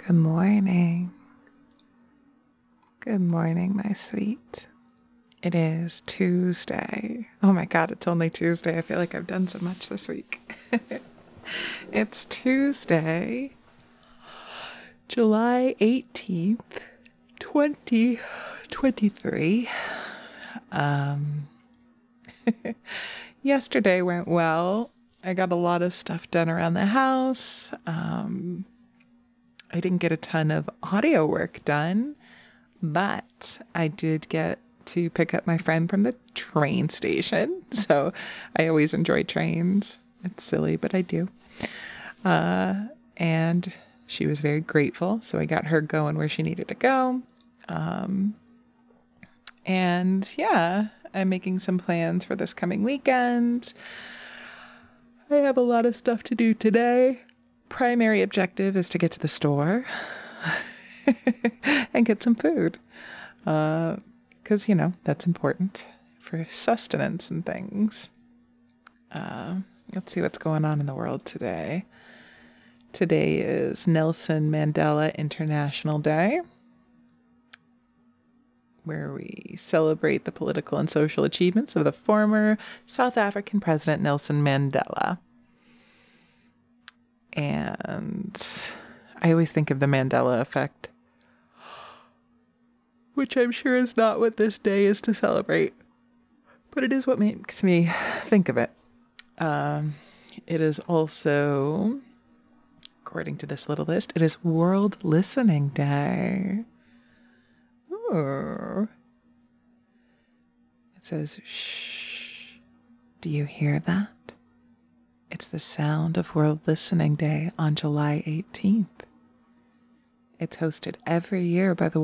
Good morning. Good morning, my sweet. It is Tuesday. Oh my God, it's only Tuesday. I feel like I've done so much this week. It's Tuesday, July 18th, 2023. Yesterday went well. I got a lot of stuff done around the house. I didn't get a ton of audio work done, but I did get to pick up my friend from the train station. So I always enjoy trains. It's silly, but I do. And she was very grateful. So I got her going where she needed to go. And yeah, I'm making some plans for this coming weekend. I have a lot of stuff to do today. Primary objective is to get to the store and get some food. Because, that's important for sustenance and things. Let's see what's going on in the world today. Today is Nelson Mandela International Day, where we celebrate the political and social achievements of the former South African President Nelson Mandela. And I always think of the Mandela effect, which I'm sure is not what this day is to celebrate, but it is what makes me think of it. It is also, according to this little list, it is World Listening Day. Ooh. It says, shh. Do you hear that? It's the sound of World Listening Day on July 18th. It's hosted every year by the